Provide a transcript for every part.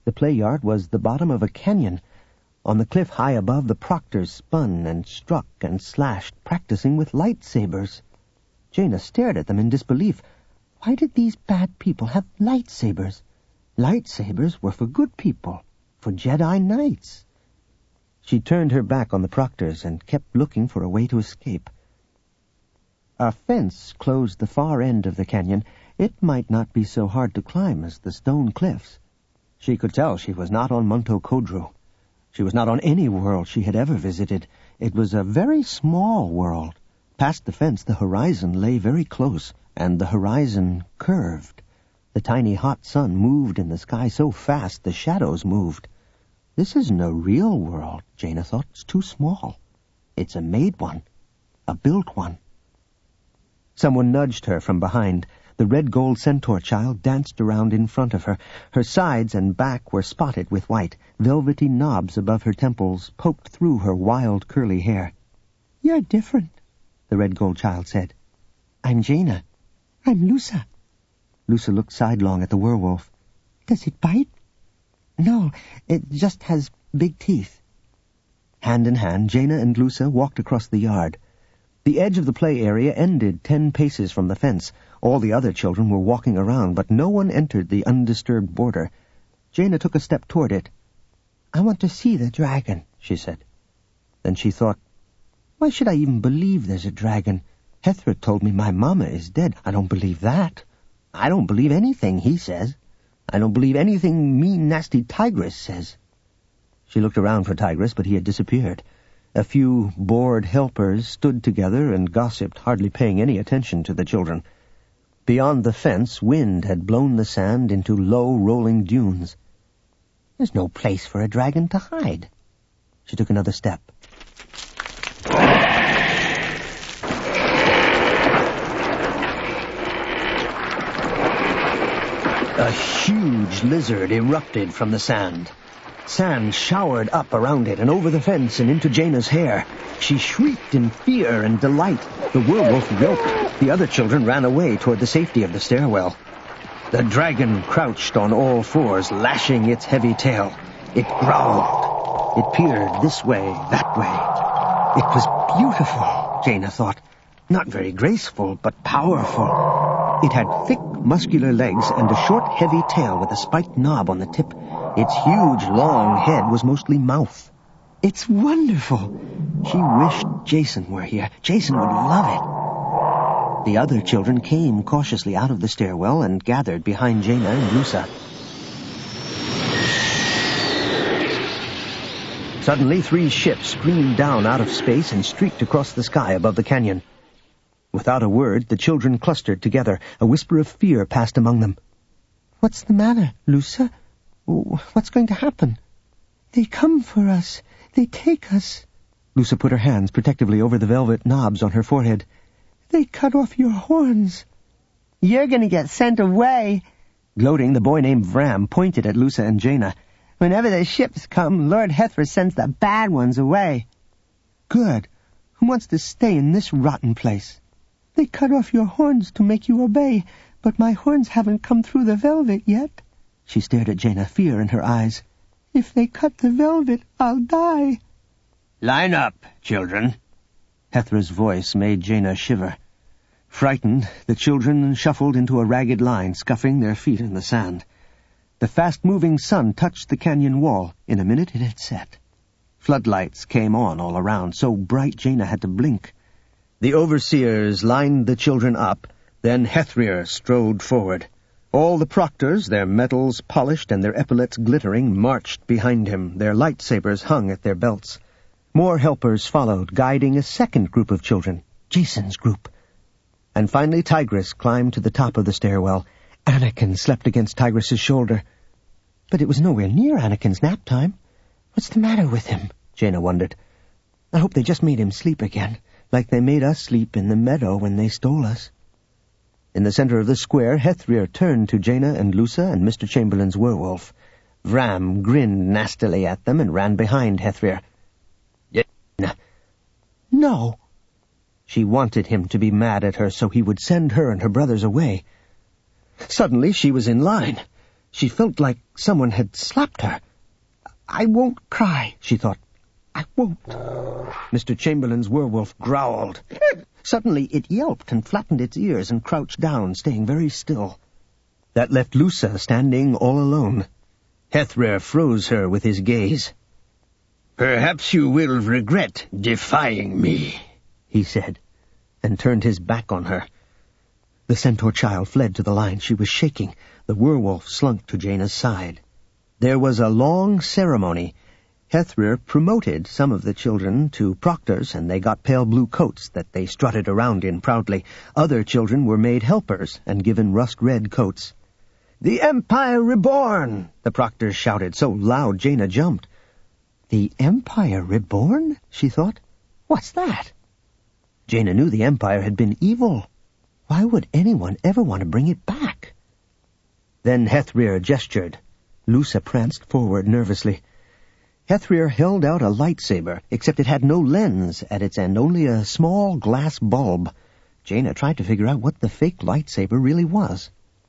The play yard was the bottom of a canyon. On the cliff high above, the proctors spun and struck and slashed, practicing with lightsabers. Jaina stared at them in disbelief. Why did these bad people have lightsabers? Lightsabers were for good people, for Jedi Knights. She turned her back on the proctors and kept looking for a way to escape. A fence closed the far end of the canyon. It might not be so hard to climb as the stone cliffs. She could tell she was not on Monto Kodru. She was not on any world she had ever visited. It was a very small world. Past the fence, the horizon lay very close, and the horizon curved. The tiny hot sun moved in the sky so fast the shadows moved. This isn't a real world, Jaina thought. It's too small. It's a made one, a built one. Someone nudged her from behind. The red gold centaur child danced around in front of her. Her sides and back were spotted with white. Velvety knobs above her temples poked through her wild curly hair. "You're different," the red gold child said. "I'm Jaina." "I'm Lusa." Lusa looked sidelong at the werewolf. "Does it bite?" "No, it just has big teeth." Hand in hand, Jaina and Lusa walked across the yard. The edge of the play area ended 10 paces from the fence. All the other children were walking around, but no one entered the undisturbed border. Jaina took a step toward it. "I want to see the dragon," she said. Then she thought, "Why should I even believe there's a dragon? Hethra told me my mama is dead. I don't believe that. I don't believe anything he says. I don't believe anything mean, nasty Tigris says." She looked around for Tigris, but he had disappeared. A few bored helpers stood together and gossiped, hardly paying any attention to the children. Beyond the fence, wind had blown the sand into low, rolling dunes. "There's no place for a dragon to hide." She took another step. A huge lizard erupted from the sand. Sand showered up around it and over the fence and into Jaina's hair. She shrieked in fear and delight. The werewolf yelped. The other children ran away toward the safety of the stairwell. The dragon crouched on all fours, lashing its heavy tail. It growled. It peered this way, that way. It was beautiful, Jaina thought. Not very graceful, but powerful. It had thick, muscular legs and a short, heavy tail with a spiked knob on the tip. Its huge, long head was mostly mouth. "It's wonderful." She wished Jason were here. Jason would love it. The other children came cautiously out of the stairwell and gathered behind Jaina and Lusa. Suddenly, 3 ships screamed down out of space and streaked across the sky above the canyon. Without a word, the children clustered together. A whisper of fear passed among them. "What's the matter, Lusa? What's going to happen?" "They come for us. They take us." Lusa put her hands protectively over the velvet knobs on her forehead. "They cut off your horns." "You're going to get sent away." Gloating, the boy named Vram pointed at Lusa and Jaina. "Whenever the ships come, Lord Hethra sends the bad ones away." "Good. Who wants to stay in this rotten place?" "They cut off your horns to make you obey, but my horns haven't come through the velvet yet." She stared at Jaina, fear in her eyes. "If they cut the velvet, I'll die." "Line up, children." Hethra's voice made Jaina shiver. Frightened, the children shuffled into a ragged line, scuffing their feet in the sand. The fast-moving sun touched the canyon wall. In a minute it had set. Floodlights came on all around, so bright Jaina had to blink. The overseers lined the children up, then Hethrir strode forward. All the proctors, their medals polished and their epaulets glittering, marched behind him. Their lightsabers hung at their belts. More helpers followed, guiding a second group of children, Jason's group. And finally Tigris climbed to the top of the stairwell. Anakin slept against Tigris's shoulder. But it was nowhere near Anakin's nap time. What's the matter with him? Jaina wondered. I hope they just made him sleep again, like they made us sleep in the meadow when they stole us. In the center of the square, Hethrir turned to Jaina and Lusa and Mr. Chamberlain's werewolf. Vram grinned nastily at them and ran behind Hethrir. Jaina. No. She wanted him to be mad at her so he would send her and her brothers away. Suddenly she was in line. She felt like someone had slapped her. "I won't cry," she thought. "I won't." Mr. Chamberlain's werewolf growled. Suddenly it yelped and flattened its ears and crouched down, staying very still. That left Lusa standing all alone. Hethrir froze her with his gaze. "Perhaps you will regret defying me," he said, and turned his back on her. The centaur child fled to the line. She was shaking. The werewolf slunk to Jaina's side. There was a long ceremony. Hethrir promoted some of the children to proctors, and they got pale blue coats that they strutted around in proudly. Other children were made helpers and given rust-red coats. "The Empire Reborn!" the proctors shouted so loud Jaina jumped. "The Empire Reborn?" she thought. "What's that?" Jaina knew the Empire had been evil. Why would anyone ever want to bring it back? Then Hethrir gestured. Lusa pranced forward nervously. Hethrir held out a lightsaber, except it had no lens at its end, only a small glass bulb. Jaina tried to figure out what the fake lightsaber really was.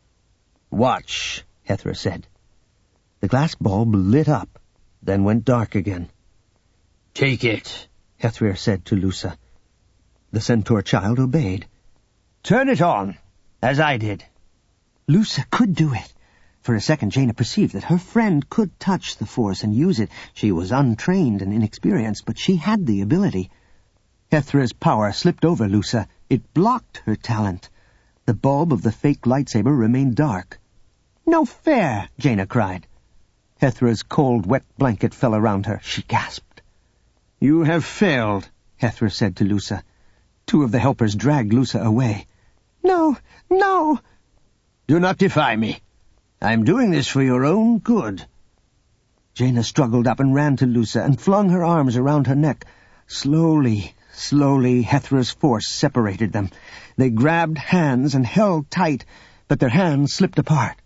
"Watch," Hethrir said. The glass bulb lit up, then went dark again. "Take it," Hethrir said to Lusa. The centaur child obeyed. "Turn it on, as I did." Lusa could do it. For a second, Jaina perceived that her friend could touch the Force and use it. She was untrained and inexperienced, but she had the ability. Hethrir's power slipped over Lusa. It blocked her talent. The bulb of the fake lightsaber remained dark. "No fair!" Jaina cried. Hethrir's cold, wet blanket fell around her. She gasped. "You have failed," Hethrir said to Lusa. Two of the helpers dragged Lusa away. "No, no!" "Do not defy me. I'm doing this for your own good." Jaina struggled up and ran to Lusa and flung her arms around her neck. Slowly, Hethrir's force separated them. They grabbed hands and held tight, but their hands slipped apart.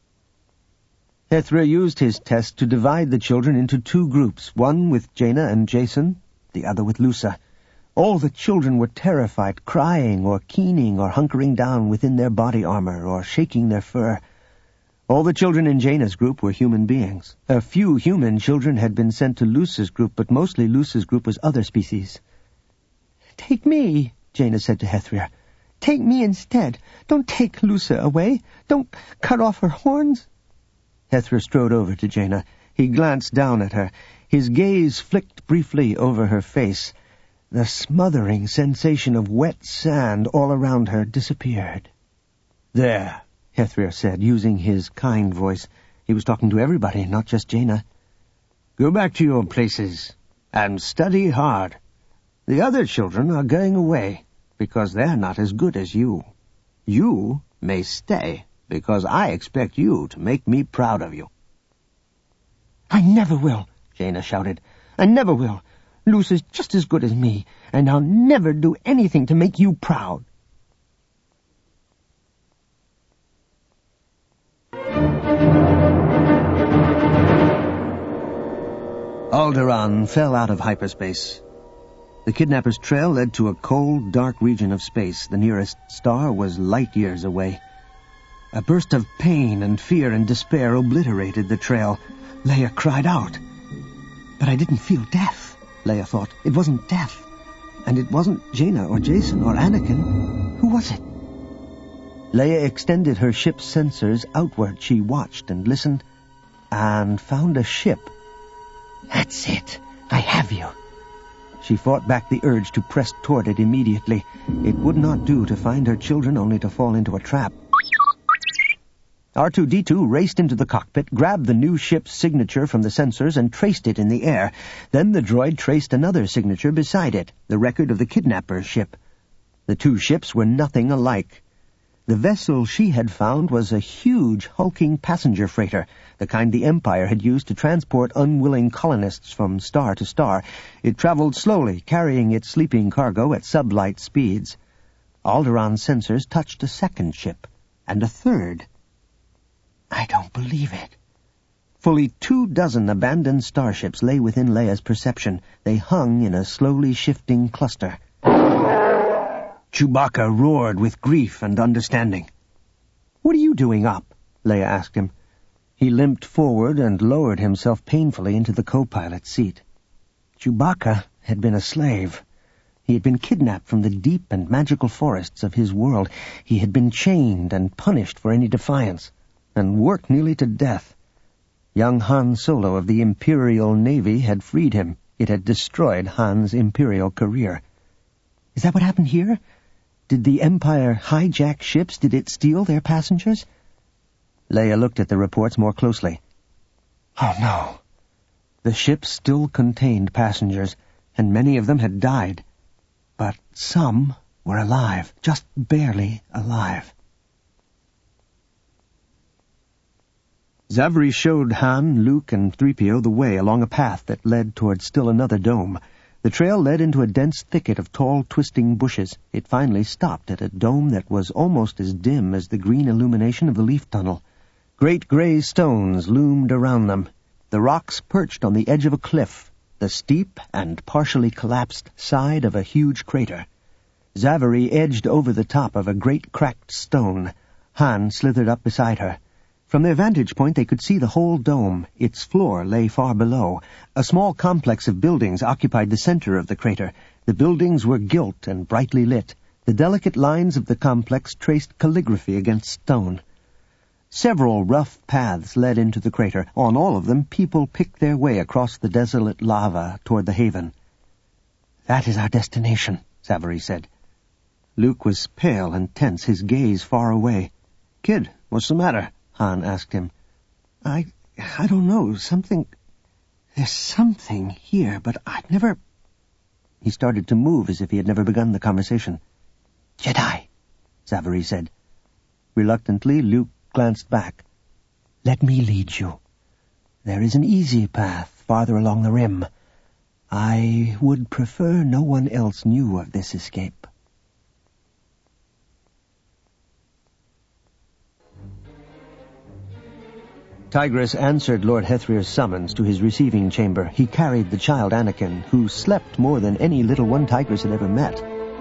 Hethrir used his test to divide the children into two groups, one with Jaina and Jason, the other with Lusa. All the children were terrified, crying or keening or hunkering down within their body armor or shaking their fur. All the children in Jaina's group were human beings. A few human children had been sent to Lusa's group, but mostly Lusa's group was other species. "Take me," Jaina said to Hethrir. "Take me instead. Don't take Lusa away. Don't cut off her horns." Hethrir strode over to Jaina. He glanced down at her. His gaze flicked briefly over her face. The smothering sensation of wet sand all around her disappeared. "There," Hethrir said, using his kind voice. He was talking to everybody, not just Jaina. "Go back to your places and study hard. The other children are going away because they're not as good as you. You may stay because I expect you to make me proud of you." "I never will," Jaina shouted. "I never will. Lusa's just as good as me, and I'll never do anything to make you proud." Alderaan fell out of hyperspace. The kidnapper's trail led to a cold, dark region of space. The nearest star was light years away. A burst of pain and fear and despair obliterated the trail. Leia cried out. "But I didn't feel death," Leia thought. "It wasn't death. And it wasn't Jaina or Jason or Anakin. Who was it?" Leia extended her ship's sensors outward. She watched and listened and found a ship. "That's it. I have you." She fought back the urge to press toward it immediately. It would not do to find her children only to fall into a trap. R2-D2 raced into the cockpit, grabbed the new ship's signature from the sensors, and traced it in the air. Then the droid traced another signature beside it, the record of the kidnapper's ship. The two ships were nothing alike. The vessel she had found was a huge, hulking passenger freighter, the kind the Empire had used to transport unwilling colonists from star to star. It traveled slowly, carrying its sleeping cargo at sublight speeds. Alderaan's sensors touched a second ship, and a third. "I don't believe it." Fully 24 abandoned starships lay within Leia's perception. They hung in a slowly shifting cluster. Chewbacca roared with grief and understanding. "What are you doing up?" Leia asked him. He limped forward and lowered himself painfully into the co-pilot's seat. Chewbacca had been a slave. He had been kidnapped from the deep and magical forests of his world. He had been chained and punished for any defiance, and worked nearly to death. Young Han Solo of the Imperial Navy had freed him. It had destroyed Han's Imperial career. Is that what happened here? Did the Empire hijack ships? Did it steal their passengers? Leia looked at the reports more closely. Oh, no. The ships still contained passengers, and many of them had died. But some were alive, just barely alive. Zavri showed Han, Luke, and 3PO the way along a path that led toward still another dome. The trail led into a dense thicket of tall, twisting bushes. It finally stopped at a dome that was almost as dim as the green illumination of the leaf tunnel. Great gray stones loomed around them. The rocks perched on the edge of a cliff, the steep and partially collapsed side of a huge crater. Zavri edged over the top of a great cracked stone. Han slithered up beside her. From their vantage point they could see the whole dome. Its floor lay far below. A small complex of buildings occupied the center of the crater. The buildings were gilt and brightly lit. The delicate lines of the complex traced calligraphy against stone. Several rough paths led into the crater. On all of them, people picked their way across the desolate lava toward the haven. "That is our destination," Zavri said. Luke was pale and tense, his gaze far away. "Kid, what's the matter?" Han asked him. I don't know. There's something here, but I've never... He started to move as if he had never begun the conversation. "Jedi," Zavri said. Reluctantly, Luke glanced back. "Let me lead you. There is an easy path farther along the rim. I would prefer no one else knew of this escape." Tigris answered Lord Hethrir's summons to his receiving chamber. He carried the child Anakin, who slept more than any little one Tigris had ever met.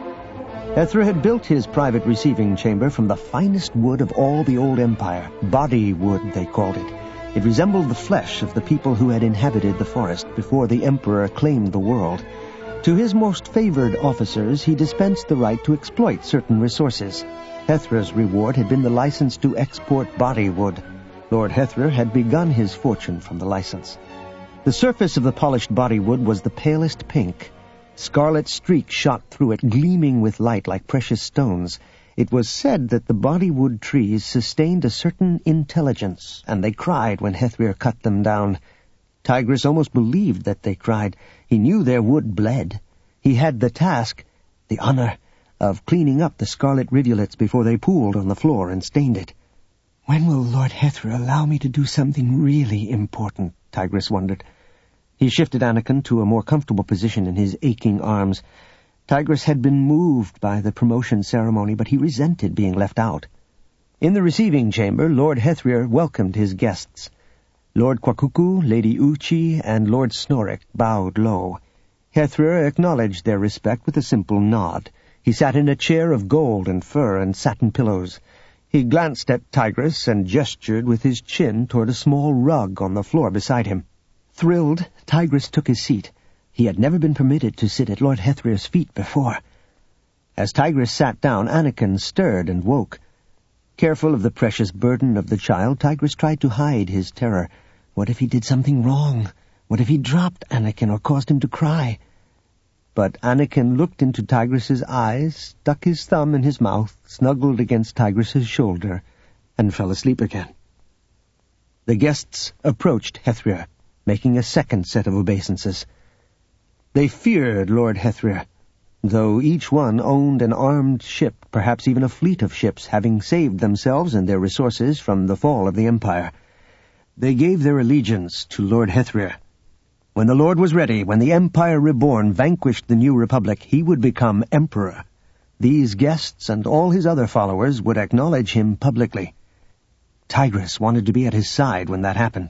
Hethrir had built his private receiving chamber from the finest wood of all the old empire. Body wood, they called it. It resembled the flesh of the people who had inhabited the forest before the Emperor claimed the world. To his most favored officers he dispensed the right to exploit certain resources. Hethrir's reward had been the license to export body wood. Lord Hethrir had begun his fortune from the license. The surface of the polished body wood was the palest pink. Scarlet streaks shot through it, gleaming with light like precious stones. It was said that the body wood trees sustained a certain intelligence, and they cried when Hethrir cut them down. Tigris almost believed that they cried. He knew their wood bled. He had the task, the honor, of cleaning up the scarlet rivulets before they pooled on the floor and stained it. When will Lord Hethrir allow me to do something really important? Tigris wondered. He shifted Anakin to a more comfortable position in his aching arms. Tigris had been moved by the promotion ceremony, but he resented being left out. In the receiving chamber, Lord Hethrir welcomed his guests. Lord Kwakuku, Lady Uchi, and Lord Snorrick bowed low. Hethrir acknowledged their respect with a simple nod. He sat in a chair of gold and fur and satin pillows. He glanced at Tigris and gestured with his chin toward a small rug on the floor beside him. Thrilled, Tigris took his seat. He had never been permitted to sit at Lord Hethrir's feet before. As Tigris sat down, Anakin stirred and woke. Careful of the precious burden of the child, Tigris tried to hide his terror. What if he did something wrong? What if he dropped Anakin or caused him to cry? But Anakin looked into Tigris's eyes, stuck his thumb in his mouth, snuggled against Tigris's shoulder, and fell asleep again. The guests approached Hethrir, making a second set of obeisances. They feared Lord Hethrir, though each one owned an armed ship, perhaps even a fleet of ships, having saved themselves and their resources from the fall of the Empire. They gave their allegiance to Lord Hethrir. When the Lord was ready, when the Empire Reborn vanquished the new Republic, he would become Emperor. These guests and all his other followers would acknowledge him publicly. Tigris wanted to be at his side when that happened.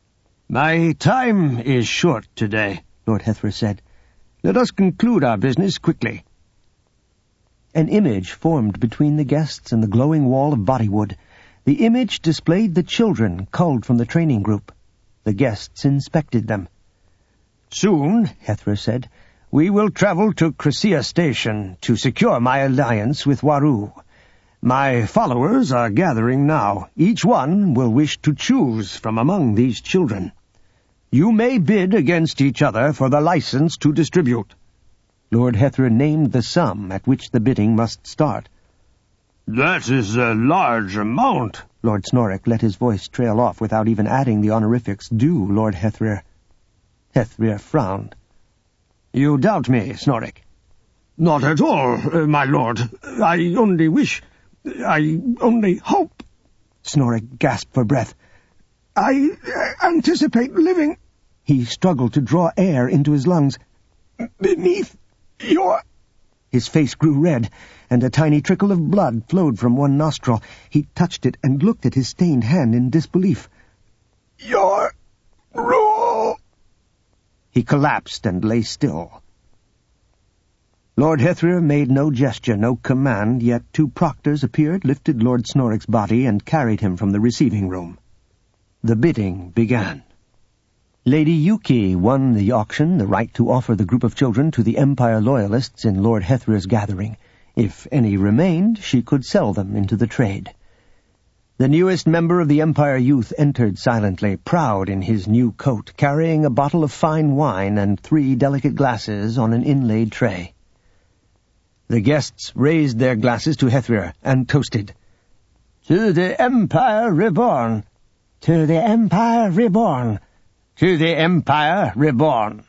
"My time is short today," Lord Hethrir said. "Let us conclude our business quickly." An image formed between the guests and the glowing wall of bodywood. The image displayed the children culled from the training group. The guests inspected them. "Soon," Hethra said, "we will travel to Crescia Station to secure my alliance with Waru. My followers are gathering now. Each one will wish to choose from among these children. You may bid against each other for the license to distribute." Lord Hethra named the sum at which the bidding must start. "That is a large amount." Lord Snorrick let his voice trail off without even adding the honorifics due Lord Hethra. Hethra frowned. "You doubt me, Snorrick?" "Not at all, my lord. I only hope—" Snorrick gasped for breath. "I anticipate living—" He struggled to draw air into his lungs. "Beneath your—" His face grew red, and a tiny trickle of blood flowed from one nostril. He touched it and looked at his stained hand in disbelief. "Your rule!" He collapsed and lay still. Lord Hethra made no gesture, no command, yet 2 proctors appeared, lifted Lord Snorrick's body, and carried him from the receiving room. The bidding began. Lady Yuki won the auction, the right to offer the group of children to the Empire Loyalists in Lord Hethra's gathering. If any remained, she could sell them into the trade. The newest member of the Empire Youth entered silently, proud in his new coat, carrying a bottle of fine wine and 3 delicate glasses on an inlaid tray. The guests raised their glasses to Hethra and toasted. "To the Empire Reborn! To the Empire Reborn! To the Empire Reborn!"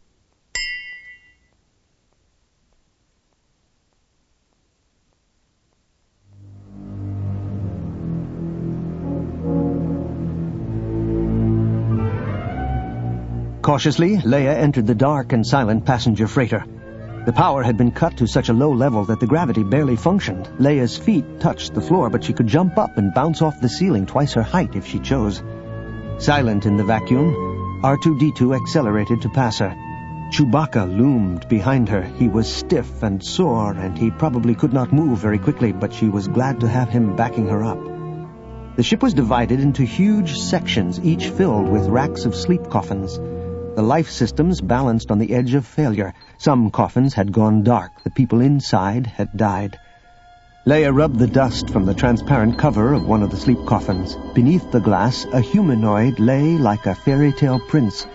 Cautiously, Leia entered the dark and silent passenger freighter. The power had been cut to such a low level that the gravity barely functioned. Leia's feet touched the floor, but she could jump up and bounce off the ceiling twice her height if she chose. Silent in the vacuum, R2-D2 accelerated to pass her. Chewbacca loomed behind her. He was stiff and sore, and he probably could not move very quickly, but she was glad to have him backing her up. The ship was divided into huge sections, each filled with racks of sleep coffins. The life systems balanced on the edge of failure. Some coffins had gone dark. The people inside had died. Leia rubbed the dust from the transparent cover of one of the sleep coffins. Beneath the glass, a humanoid lay like a fairy tale prince.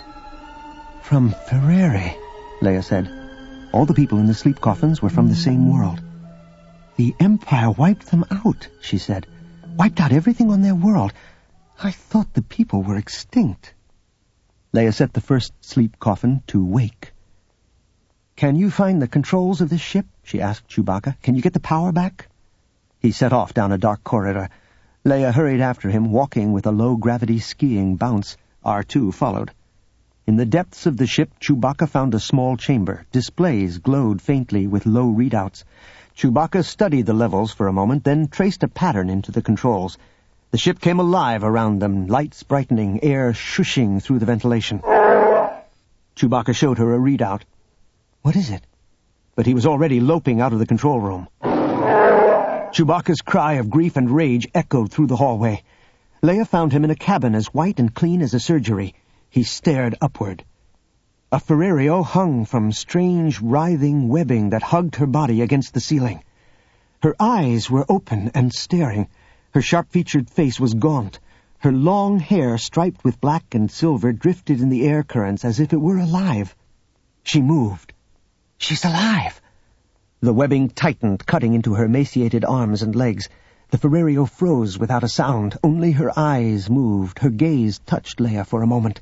"From Ferrari," Leia said. All the people in the sleep coffins were from the same world. "The Empire wiped them out," she said. "Wiped out everything on their world. I thought the people were extinct." Leia set the first sleep coffin to wake. "Can you find the controls of this ship?" she asked Chewbacca. "Can you get the power back?" He set off down a dark corridor. Leia hurried after him, walking with a low-gravity skiing bounce. R2 followed. In the depths of the ship, Chewbacca found a small chamber. Displays glowed faintly with low readouts. Chewbacca studied the levels for a moment, then traced a pattern into the controls. The ship came alive around them, lights brightening, air shushing through the ventilation. Chewbacca showed her a readout. "What is it?" But he was already loping out of the control room. Chewbacca's cry of grief and rage echoed through the hallway. Leia found him in a cabin as white and clean as a surgery. He stared upward. A Ferrario hung from strange, writhing webbing that hugged her body against the ceiling. Her eyes were open and staring. Her sharp-featured face was gaunt. Her long hair, striped with black and silver, drifted in the air currents as if it were alive. She moved. "She's alive!" The webbing tightened, cutting into her emaciated arms and legs. The Ferrario froze without a sound. Only her eyes moved. Her gaze touched Leia for a moment.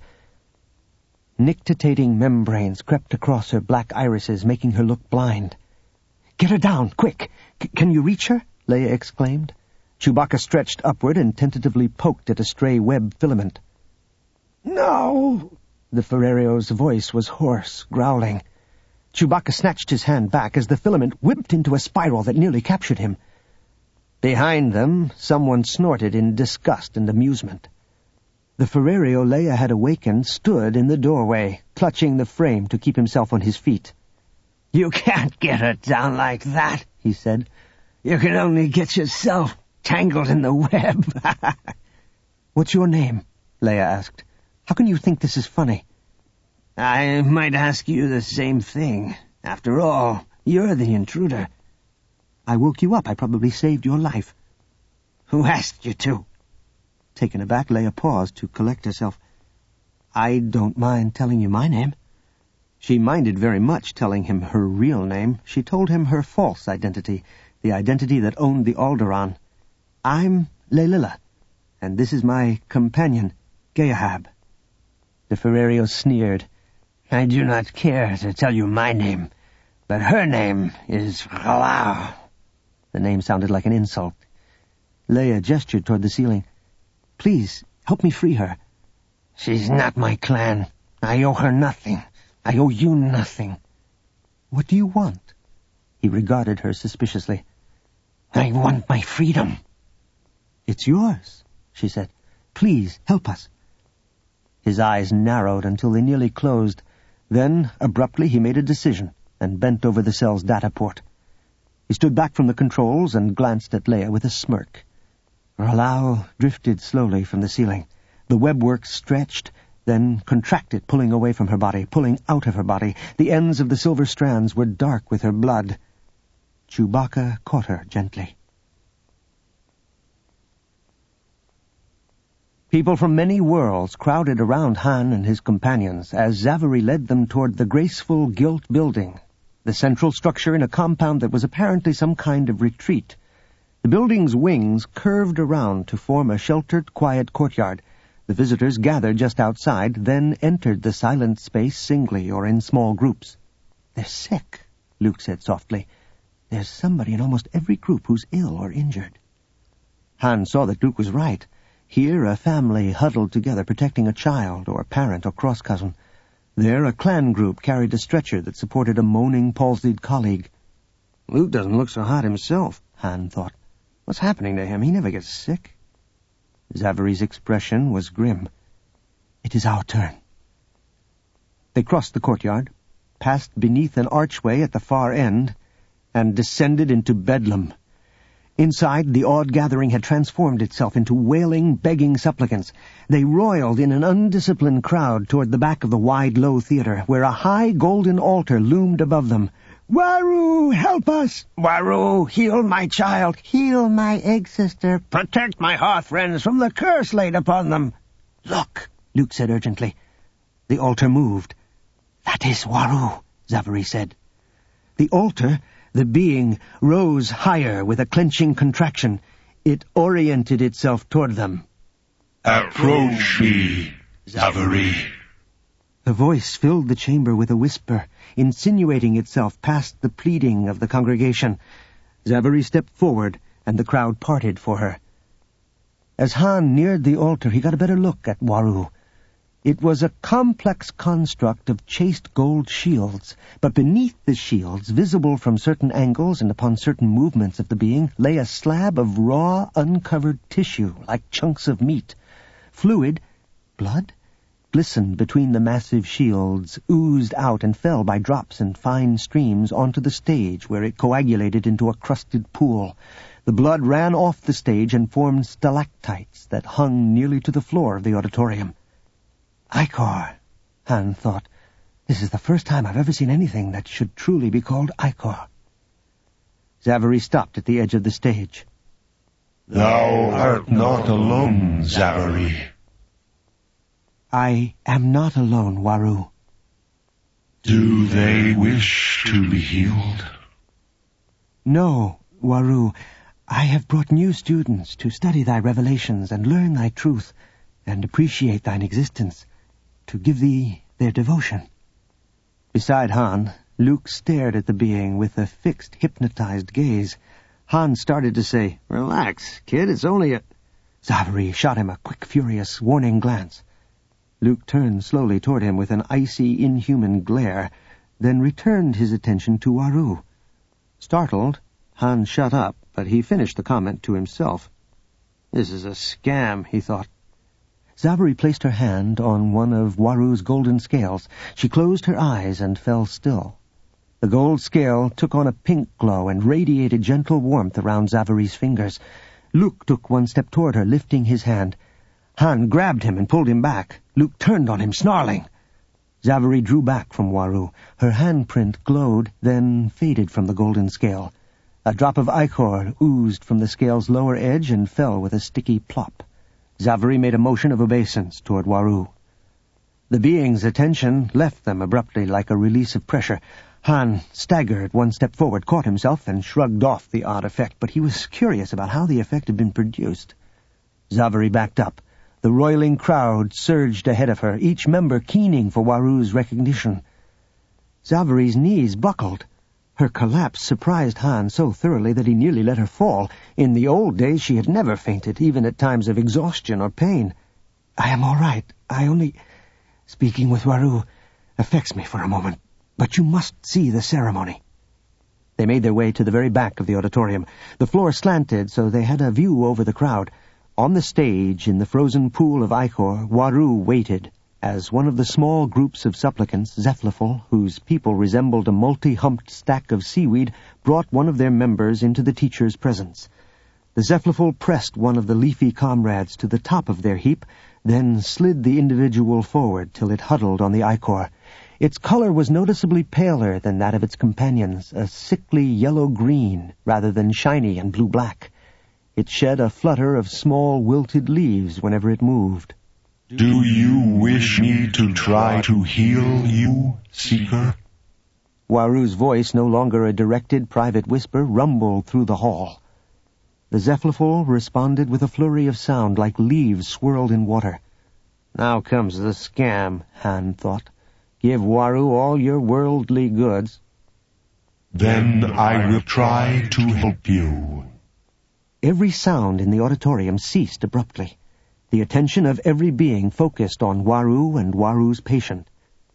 Nictitating membranes crept across her black irises, making her look blind. "Get her down, quick! Can you reach her?" Leia exclaimed. Chewbacca stretched upward and tentatively poked at a stray web filament. "No!" The Ferrario's voice was hoarse, growling. Chewbacca snatched his hand back as the filament whipped into a spiral that nearly captured him. Behind them, someone snorted in disgust and amusement. The Ferrario Leia had awakened stood in the doorway, clutching the frame to keep himself on his feet. "You can't get her down like that," he said. "You can only get yourself." tangled in the web. What's your name? Leia asked. How can you think this is funny? I might ask you the same thing. After all, you're the intruder. I woke you up. I probably saved your life. Who asked you to? Taken aback, Leia paused to collect herself. I don't mind telling you my name. She minded very much telling him her real name. She told him her false identity, the identity that owned the Alderaan. I'm Leililla, and this is my companion, Geahab. De Ferrerio sneered. I do not care to tell you my name, but her name is Ralau. The name sounded like an insult. Leia gestured toward the ceiling. Please, help me free her. She's not my clan. I owe her nothing. I owe you nothing. What do you want? He regarded her suspiciously. I want my freedom. It's yours, she said. Please, help us. His eyes narrowed until they nearly closed. Then, abruptly, he made a decision and bent over the cell's data port. He stood back from the controls and glanced at Leia with a smirk. Ralau drifted slowly from the ceiling. The webwork stretched, then contracted, pulling away from her body, pulling out of her body. The ends of the silver strands were dark with her blood. Chewbacca caught her gently. People from many worlds crowded around Han and his companions as Zaveri led them toward the graceful gilt building, the central structure in a compound that was apparently some kind of retreat. The building's wings curved around to form a sheltered, quiet courtyard. The visitors gathered just outside, then entered the silent space singly or in small groups. They're sick, Luke said softly. There's somebody in almost every group who's ill or injured. Han saw that Luke was right. Here a family huddled together protecting a child or parent or cross-cousin. There a clan group carried a stretcher that supported a moaning, palsied colleague. Luke doesn't look so hot himself, Han thought. What's happening to him? He never gets sick. Zaveri's expression was grim. It is our turn. They crossed the courtyard, passed beneath an archway at the far end, and descended into Bedlam. Inside, the awed gathering had transformed itself into wailing, begging supplicants. They roiled in an undisciplined crowd toward the back of the wide, low theater, where a high golden altar loomed above them. Waru, help us! Waru, heal my child! Heal my egg sister! Protect my hearth friends from the curse laid upon them! Look, Luke said urgently. The altar moved. That is Waru, Zaveri said. The altar, the being, rose higher with a clenching contraction. It oriented itself toward them. Approach me, Zaveri. The voice filled the chamber with a whisper, insinuating itself past the pleading of the congregation. Zaveri stepped forward, and the crowd parted for her. As Han neared the altar, he got a better look at Waru. It was a complex construct of chased gold shields, but beneath the shields, visible from certain angles and upon certain movements of the being, lay a slab of raw, uncovered tissue, like chunks of meat. Fluid, blood, glistened between the massive shields, oozed out and fell by drops and fine streams onto the stage, where it coagulated into a crusted pool. The blood ran off the stage and formed stalactites that hung nearly to the floor of the auditorium. Ichor, Han thought. This is the first time I've ever seen anything that should truly be called Ichor. Zaveri stopped at the edge of the stage. Thou art not alone, Zaveri. I am not alone, Waru. Do they wish to be healed? No, Waru. I have brought new students to study thy revelations and learn thy truth and appreciate thine existence, to give thee their devotion. Beside Han, Luke stared at the being with a fixed, hypnotized gaze. Han started to say, Relax, kid, it's only a... Zaveri shot him a quick, furious, warning glance. Luke turned slowly toward him with an icy, inhuman glare, then returned his attention to Waru. Startled, Han shut up, but he finished the comment to himself. This is a scam, he thought. Zaveri placed her hand on one of Waru's golden scales. She closed her eyes and fell still. The gold scale took on a pink glow and radiated gentle warmth around Zaveri's fingers. Luke took one step toward her, lifting his hand. Han grabbed him and pulled him back. Luke turned on him, snarling. Zavary drew back from Waru. Her handprint glowed, then faded from the golden scale. A drop of ichor oozed from the scale's lower edge and fell with a sticky plop. Zavary made a motion of obeisance toward Waru. The being's attention left them abruptly like a release of pressure. Han staggered one step forward, caught himself, and shrugged off the odd effect, but he was curious about how the effect had been produced. Zavary backed up. The roiling crowd surged ahead of her, each member keening for Waru's recognition. Zavary's knees buckled. Her collapse surprised Han so thoroughly that he nearly let her fall. In the old days she had never fainted, even at times of exhaustion or pain. "I am all right. I only... Speaking with Waru affects me for a moment. But you must see the ceremony." They made their way to the very back of the auditorium. The floor slanted, so they had a view over the crowd. On the stage, in the frozen pool of ichor, Waru waited, as one of the small groups of supplicants, Zephlifel, whose people resembled a multi-humped stack of seaweed, brought one of their members into the teacher's presence. The Zephlifel pressed one of the leafy comrades to the top of their heap, then slid the individual forward till it huddled on the ichor. Its color was noticeably paler than that of its companions, a sickly yellow-green rather than shiny and blue-black. It shed a flutter of small wilted leaves whenever it moved. "Do you wish me to try to heal you, Seeker?" Waru's voice, no longer a directed private whisper, rumbled through the hall. The Zephlifel responded with a flurry of sound like leaves swirled in water. "Now comes the scam," Han thought. "Give Waru all your worldly goods." "Then I will try to help you." Every sound in the auditorium ceased abruptly. The attention of every being focused on Waru and Waru's patient.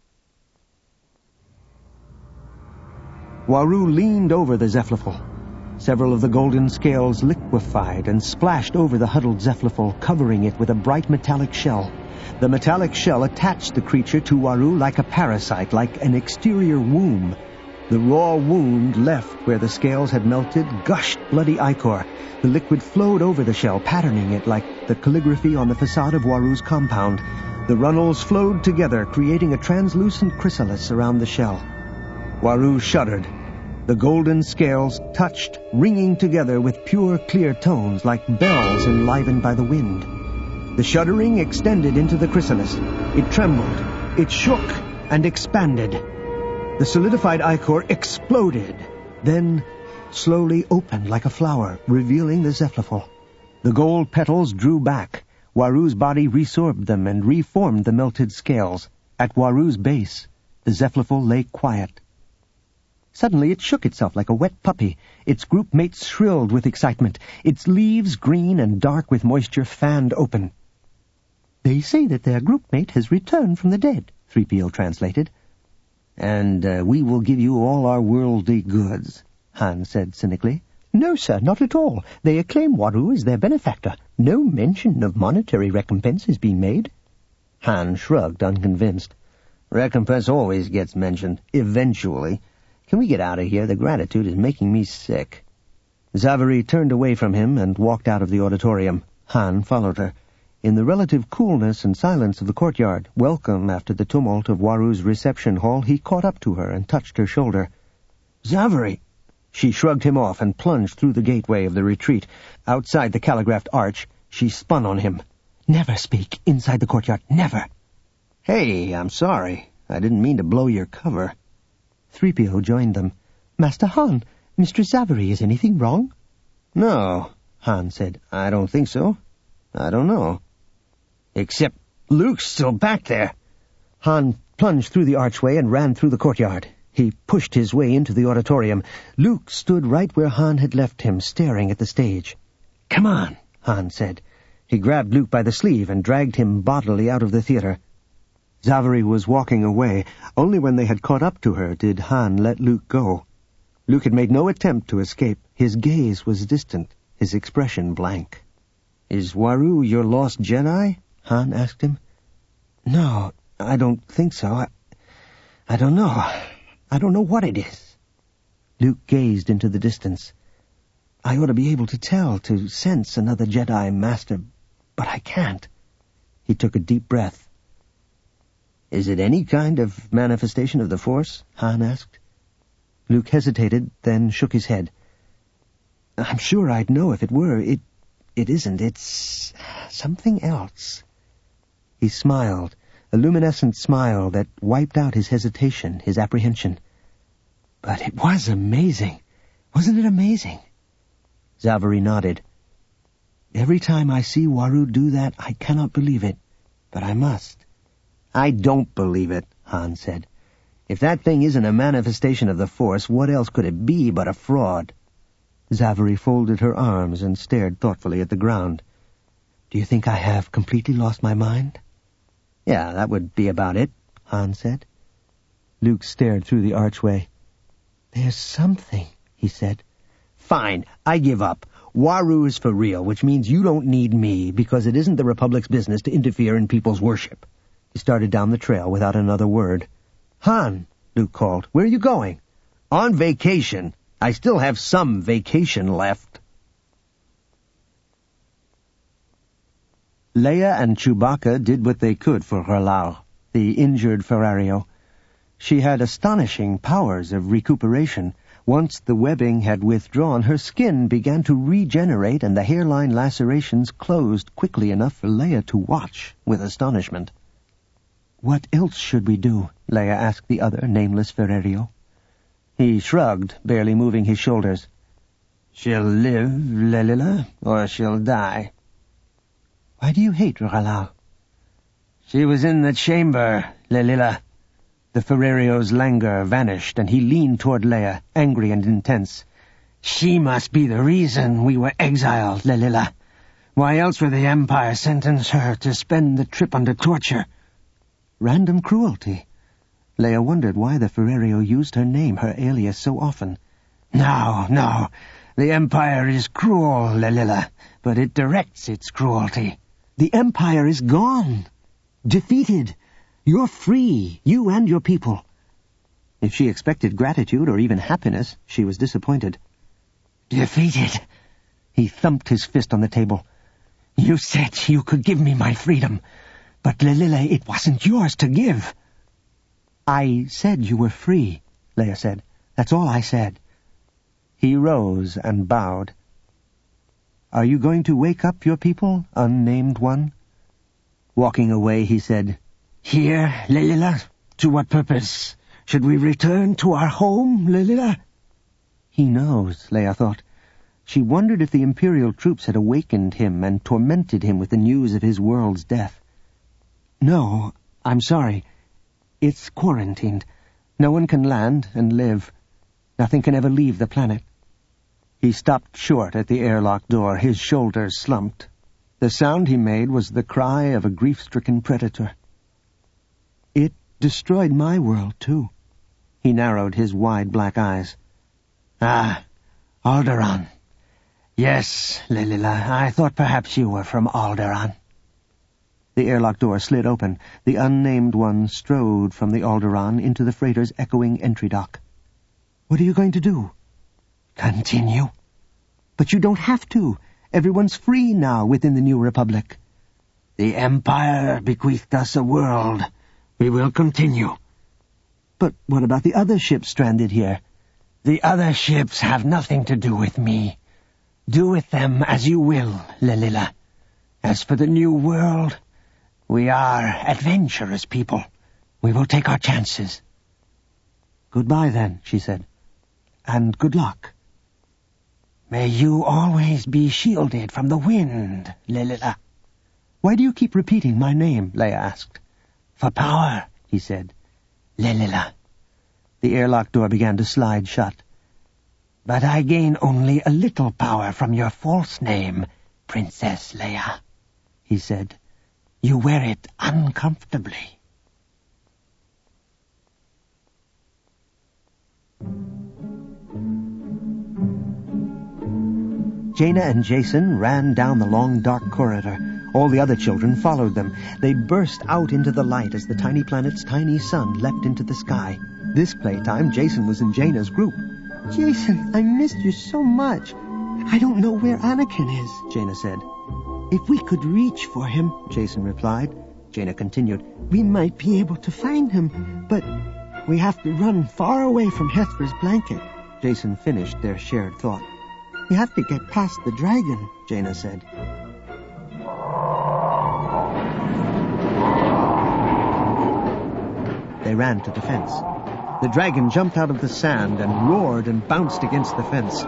Waru leaned over the Zephlifel. Several of the golden scales liquefied and splashed over the huddled Zephlifel, covering it with a bright metallic shell. The metallic shell attached the creature to Waru like a parasite, like an exterior womb. The raw wound left where the scales had melted gushed bloody ichor. The liquid flowed over the shell, patterning it like the calligraphy on the facade of Waru's compound. The runnels flowed together, creating a translucent chrysalis around the shell. Waru shuddered. The golden scales touched, ringing together with pure, clear tones like bells enlivened by the wind. The shuddering extended into the chrysalis. It trembled, it shook, and expanded. The solidified ichor exploded, then slowly opened like a flower, revealing the Zephlifel. The gold petals drew back. Waru's body resorbed them and reformed the melted scales. At Waru's base, the Zephlifel lay quiet. Suddenly it shook itself like a wet puppy. Its group mates shrilled with excitement. Its leaves, green and dark with moisture, fanned open. "They say that their group mate has returned from the dead," 3PO translated. "And we will give you all our worldly goods," Han said cynically. "No, sir, not at all. They acclaim Waru as their benefactor. No mention of monetary recompense is being made." Han shrugged, unconvinced. "Recompense always gets mentioned, eventually. Can we get out of here? The gratitude is making me sick." Zavary turned away from him and walked out of the auditorium. Han followed her. In the relative coolness and silence of the courtyard, welcome after the tumult of Waru's reception hall, he caught up to her and touched her shoulder. "Zavary!" She shrugged him off and plunged through the gateway of the retreat. Outside the calligraphed arch, she spun on him. "Never speak inside the courtyard, never!" "Hey, I'm sorry. I didn't mean to blow your cover." 3PO joined them. "Master Han, Mistress Zavary, is anything wrong?" "No," Han said. "I don't think so. I don't know. Except Luke's still back there." Han plunged through the archway and ran through the courtyard. He pushed his way into the auditorium. Luke stood right where Han had left him, staring at the stage. "Come on," Han said. He grabbed Luke by the sleeve and dragged him bodily out of the theater. Zavary was walking away. Only when they had caught up to her did Han let Luke go. Luke had made no attempt to escape. His gaze was distant, his expression blank. "Is Waru your lost Jedi?" Han asked him. "No, I don't think so. I don't know. I don't know what it is." Luke gazed into the distance. I ought to be able to tell, to sense another Jedi Master, but I can't. He took a deep breath. Is it any kind of manifestation of the Force? Han asked. Luke hesitated, then shook his head. I'm sure I'd know if it were. It isn't. It's something else. He smiled, a luminescent smile that wiped out his hesitation, his apprehension. But it was amazing. Wasn't it amazing? Zaveri nodded. Every time I see Waru do that, I cannot believe it, but I must. I don't believe it, Han said. If that thing isn't a manifestation of the Force, what else could it be but a fraud? Zaveri folded her arms and stared thoughtfully at the ground. Do you think I have completely lost my mind? Yeah, that would be about it, Han said. Luke stared through the archway. There's something, he said. Fine, I give up. Waru is for real, which means you don't need me, because it isn't the Republic's business to interfere in people's worship. He started down the trail without another word. Han, Luke called, where are you going? On vacation. I still have some vacation left. Leia and Chewbacca did what they could for Ralau, the injured Ferrario. She had astonishing powers of recuperation. Once the webbing had withdrawn, her skin began to regenerate and the hairline lacerations closed quickly enough for Leia to watch with astonishment. What else should we do? Leia asked the other nameless Ferrario. He shrugged, barely moving his shoulders. She'll live, Lelila, or she'll die. Why do you hate Ralau? She was in the chamber, Lelila. The Ferrario's languor vanished, and he leaned toward Leia, angry and intense. She must be the reason we were exiled, Lelila. Why else would the Empire sentence her to spend the trip under torture? Random cruelty. Leia wondered why the Ferrario used her name, her alias, so often. No. The Empire is cruel, Lelila, but it directs its cruelty. The Empire is gone. Defeated. You're free, you and your people. If she expected gratitude or even happiness, she was disappointed. Defeated. He thumped his fist on the table. You said you could give me my freedom, but Lelila, it wasn't yours to give. I said you were free, Leia said. That's all I said. He rose and bowed. Are you going to wake up your people, unnamed one? Walking away, he said, Here, Lelila, to what purpose? Should we return to our home, Lelila? He knows, Leia thought. She wondered if the Imperial troops had awakened him and tormented him with the news of his world's death. No, I'm sorry. It's quarantined. No one can land and live. Nothing can ever leave the planet. He stopped short at the airlock door, his shoulders slumped. The sound he made was the cry of a grief-stricken predator. It destroyed my world, too. He narrowed his wide black eyes. Ah, Alderaan. Yes, Lelila, I thought perhaps you were from Alderaan. The airlock door slid open. The unnamed one strode from the Alderaan into the freighter's echoing entry dock. What are you going to do? Continue. But you don't have to. Everyone's free now within the New Republic. The Empire bequeathed us a world. We will continue. But what about the other ships stranded here? The other ships have nothing to do with me. Do with them as you will, Lelila. As for the New World, we are adventurous people. We will take our chances. Goodbye, then, she said. And good luck. May you always be shielded from the wind, Lelila. Why do you keep repeating my name? Leia asked. For power, he said. Lelila. The airlock door began to slide shut. But I gain only a little power from your false name, Princess Leia, he said. You wear it uncomfortably. Jaina and Jacen ran down the long, dark corridor. All the other children followed them. They burst out into the light as the tiny planet's tiny sun leapt into the sky. This playtime, Jacen was in Jaina's group. Jacen, I missed you so much. I don't know where Anakin is, Jaina said. If we could reach for him, Jason replied. Jaina continued, we might be able to find him, but we have to run far away from Hethver's blanket. Jason finished their shared thought. We have to get past the dragon, Jaina said. They ran to the fence. The dragon jumped out of the sand and roared and bounced against the fence.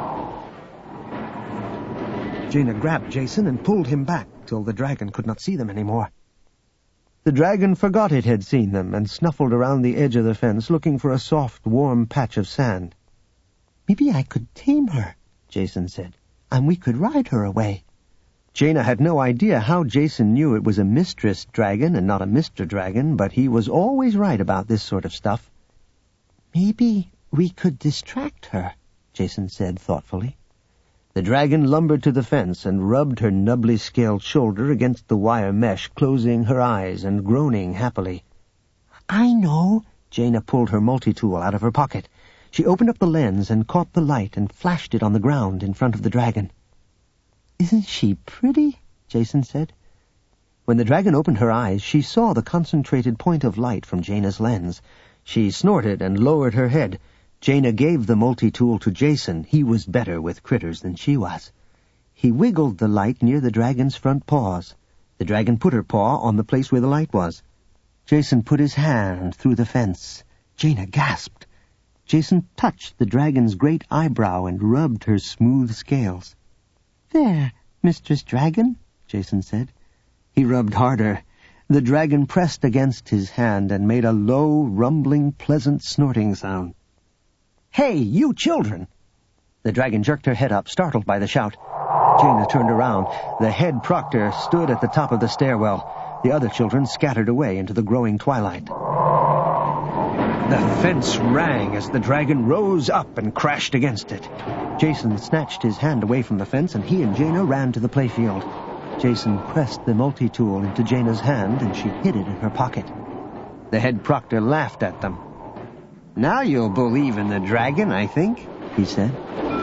Jaina grabbed Jason and pulled him back till the dragon could not see them anymore. The dragon forgot it had seen them and snuffled around the edge of the fence looking for a soft, warm patch of sand. Maybe I could tame her, Jason said, and we could ride her away. Jaina had no idea how Jason knew it was a mistress dragon and not a Mr. Dragon, but he was always right about this sort of stuff. Maybe we could distract her, Jason said thoughtfully. The dragon lumbered to the fence and rubbed her nubbly scaled shoulder against the wire mesh, closing her eyes and groaning happily. I know. Jaina pulled her multi-tool out of her pocket. She opened up the lens and caught the light and flashed it on the ground in front of the dragon. Isn't she pretty? Jason said. When the dragon opened her eyes, she saw the concentrated point of light from Jaina's lens. She snorted and lowered her head. Jaina gave the multi-tool to Jason. He was better with critters than she was. He wiggled the light near the dragon's front paws. The dragon put her paw on the place where the light was. Jason put his hand through the fence. Jaina gasped. Jason touched the dragon's great eyebrow and rubbed her smooth scales. There, Mistress Dragon, Jason said. He rubbed harder. The dragon pressed against his hand and made a low, rumbling, pleasant snorting sound. Hey, you children! The dragon jerked her head up, startled by the shout. Jaina turned around. The head proctor stood at the top of the stairwell. The other children scattered away into the growing twilight. The fence rang as the dragon rose up and crashed against it. Jason snatched his hand away from the fence, and he and Jaina ran to the playfield. Jason pressed the multi-tool into Jaina's hand, and she hid it in her pocket. The head proctor laughed at them. Now you'll believe in the dragon, I think, he said.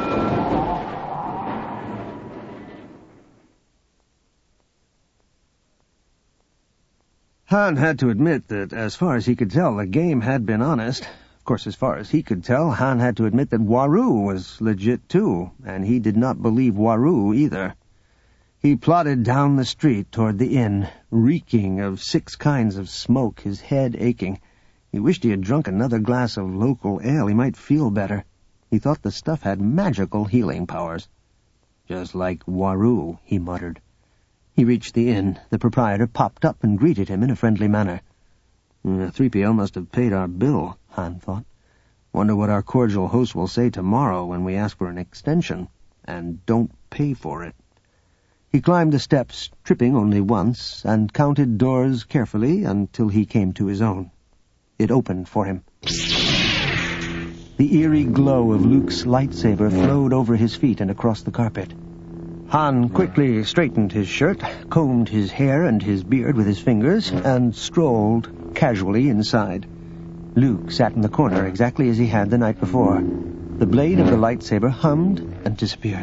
Han had to admit that, as far as he could tell, the game had been honest. Of course, as far as he could tell, Han had to admit that Waru was legit too, and he did not believe Waru either. He plodded down the street toward the inn, reeking of 6 kinds of smoke, his head aching. He wished he had drunk another glass of local ale. He might feel better. He thought the stuff had magical healing powers. Just like Waru, he muttered. He reached the inn. The proprietor popped up and greeted him in a friendly manner. 3PL must have paid our bill, Han thought. Wonder what our cordial host will say tomorrow when we ask for an extension, and don't pay for it. He climbed the steps, tripping only once, and counted doors carefully until he came to his own. It opened for him. The eerie glow of Luke's lightsaber flowed over his feet and across the carpet. Han quickly straightened his shirt, combed his hair and his beard with his fingers, and strolled casually inside. Luke sat in the corner exactly as he had the night before. The blade of the lightsaber hummed and disappeared.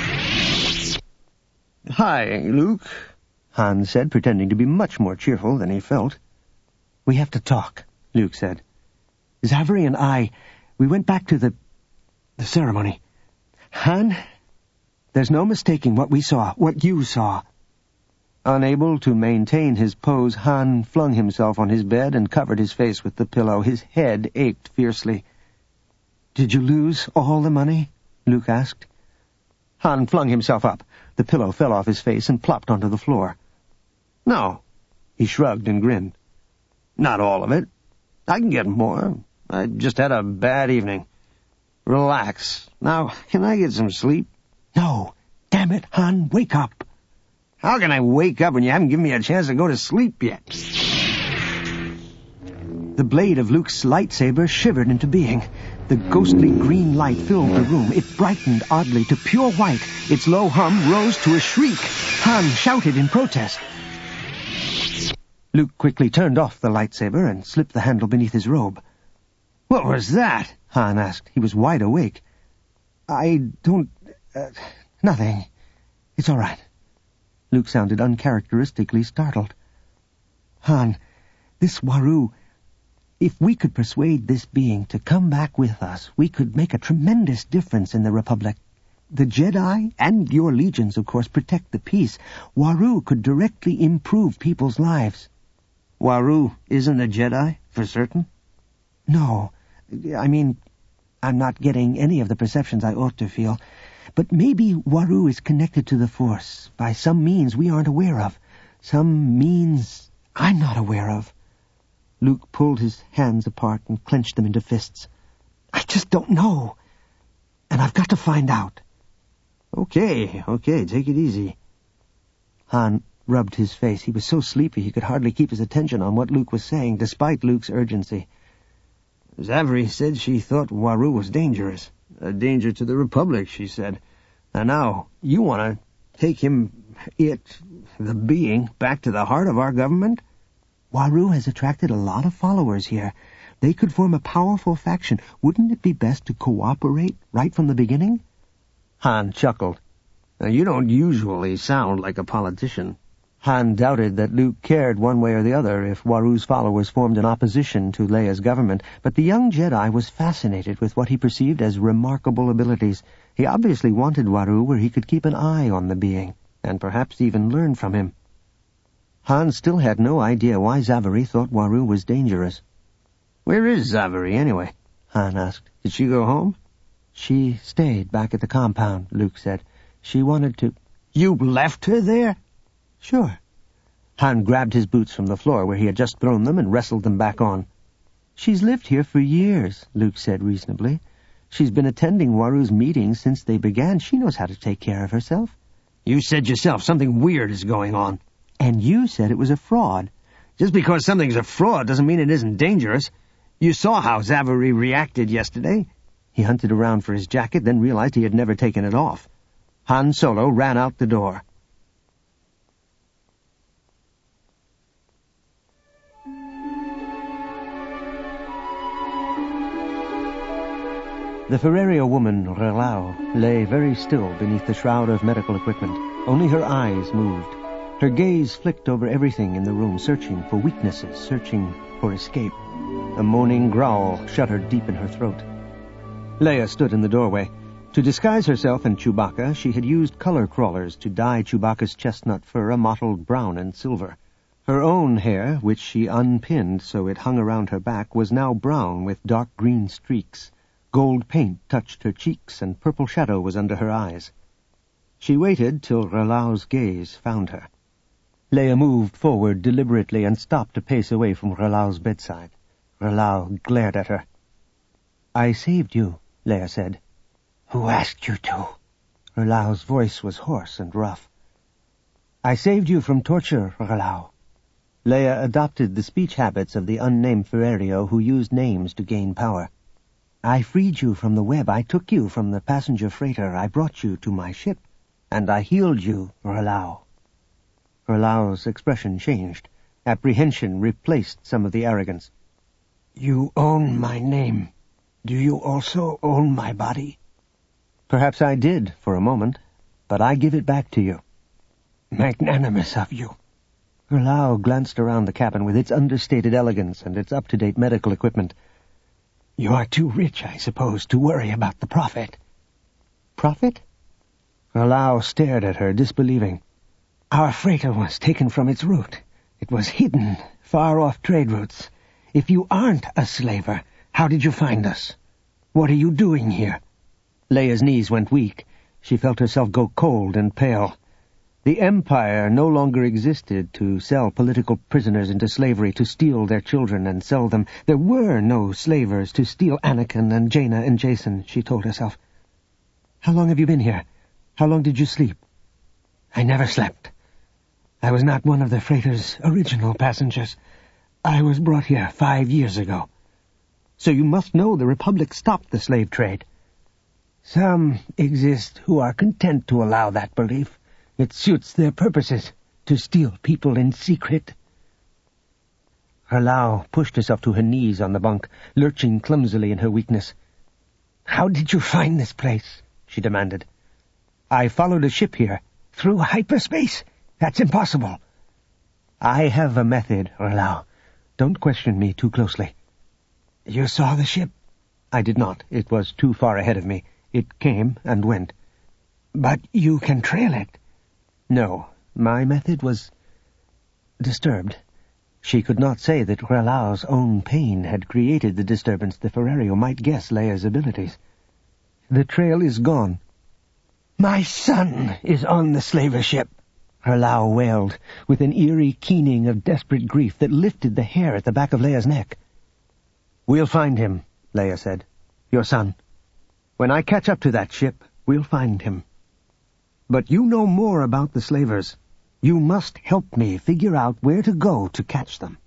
Hi, Luke, Han said, pretending to be much more cheerful than he felt. We have to talk, Luke said. Zavri and I, we went back to the ceremony. Han, there's no mistaking what we saw, what you saw. Unable to maintain his pose, Han flung himself on his bed and covered his face with the pillow. His head ached fiercely. Did you lose all the money? Luke asked. Han flung himself up. The pillow fell off his face and plopped onto the floor. No, he shrugged and grinned. Not all of it. I can get more. I just had a bad evening. Relax. Now, can I get some sleep? No. Damn it, Han, wake up. How can I wake up when you haven't given me a chance to go to sleep yet? The blade of Luke's lightsaber shivered into being. The ghostly green light filled the room. It brightened oddly to pure white. Its low hum rose to a shriek. Han shouted in protest. Luke quickly turned off the lightsaber and slipped the handle beneath his robe. What was that? Han asked. He was wide awake. I don't Nothing. It's all right. Luke sounded uncharacteristically startled. Han, this Waru... If we could persuade this being to come back with us, we could make a tremendous difference in the Republic. The Jedi, and your legions, of course, protect the peace. Waru could directly improve people's lives. Waru isn't a Jedi, for certain? No. I mean, I'm not getting any of the perceptions I ought to feel. But maybe Waru is connected to the Force by some means we aren't aware of. Some means I'm not aware of. Luke pulled his hands apart and clenched them into fists. I just don't know. And I've got to find out. Okay, take it easy. Han rubbed his face. He was so sleepy he could hardly keep his attention on what Luke was saying, despite Luke's urgency. Zavri said she thought Waru was dangerous. A danger to the Republic, she said. And now you want to take the being, back to the heart of our government? Waru has attracted a lot of followers here. They could form a powerful faction. Wouldn't it be best to cooperate right from the beginning? Han chuckled. You don't usually sound like a politician. Han doubted that Luke cared one way or the other if Waru's followers formed an opposition to Leia's government, but the young Jedi was fascinated with what he perceived as remarkable abilities. He obviously wanted Waru where he could keep an eye on the being, and perhaps even learn from him. Han still had no idea why Zaveri thought Waru was dangerous. Where is Zaveri, anyway? Han asked. Did she go home? She stayed back at the compound, Luke said. She wanted to... You left her there? Sure. Han grabbed his boots from the floor where he had just thrown them and wrestled them back on. She's lived here for years, Luke said reasonably. She's been attending Waru's meetings since they began. She knows how to take care of herself. You said yourself something weird is going on. And you said it was a fraud. Just because something's a fraud doesn't mean it isn't dangerous. You saw how Zaveri reacted yesterday. He hunted around for his jacket, then realized he had never taken it off. Han Solo ran out the door. The Ferrerio woman, Relau, lay very still beneath the shroud of medical equipment. Only her eyes moved. Her gaze flicked over everything in the room, searching for weaknesses, searching for escape. A moaning growl shuddered deep in her throat. Leia stood in the doorway. To disguise herself and Chewbacca, she had used color crawlers to dye Chewbacca's chestnut fur a mottled brown and silver. Her own hair, which she unpinned so it hung around her back, was now brown with dark green streaks. Gold paint touched her cheeks, and purple shadow was under her eyes. She waited till Relau's gaze found her. Leia moved forward deliberately and stopped a pace away from Relau's bedside. Relau glared at her. I saved you, Leia said. Who asked you to? Relau's voice was hoarse and rough. I saved you from torture, Relau. Leia adopted the speech habits of the unnamed Ferrerio who used names to gain power. I freed you from the web. I took you from the passenger freighter. I brought you to my ship. And I healed you, Relau. Relau's expression changed. Apprehension replaced some of the arrogance. You own my name. Do you also own my body? Perhaps I did, for a moment, but I give it back to you. Magnanimous of you. Relau glanced around the cabin with its understated elegance and its up-to-date medical equipment. You are too rich, I suppose, to worry about the profit. Profit? Relau stared at her, disbelieving. Our freighter was taken from its route. It was hidden, far off trade routes. If you aren't a slaver, how did you find us? What are you doing here? Leia's knees went weak. She felt herself go cold and pale. The Empire no longer existed to sell political prisoners into slavery, to steal their children and sell them. There were no slavers to steal Anakin and Jaina and Jason, she told herself. How long have you been here? How long did you sleep? I never slept. I was not one of the freighter's original passengers. I was brought here 5 years ago. So you must know the Republic stopped the slave trade. Some exist who are content to allow that belief. It suits their purposes to steal people in secret. Relau pushed herself to her knees on the bunk, lurching clumsily in her weakness. How did you find this place? She demanded. I followed a ship here. Through hyperspace? That's impossible. I have a method, Relau. Don't question me too closely. You saw the ship? I did not. It was too far ahead of me. It came and went. But you can trail it. No, my method was disturbed. She could not say that Relau's own pain had created the disturbance. The Ferrario might guess Leia's abilities. The trail is gone. My son is on the slaver ship, Relau wailed, with an eerie keening of desperate grief that lifted the hair at the back of Leia's neck. We'll find him, Leia said. Your son. When I catch up to that ship, we'll find him. But you know more about the slavers. You must help me figure out where to go to catch them.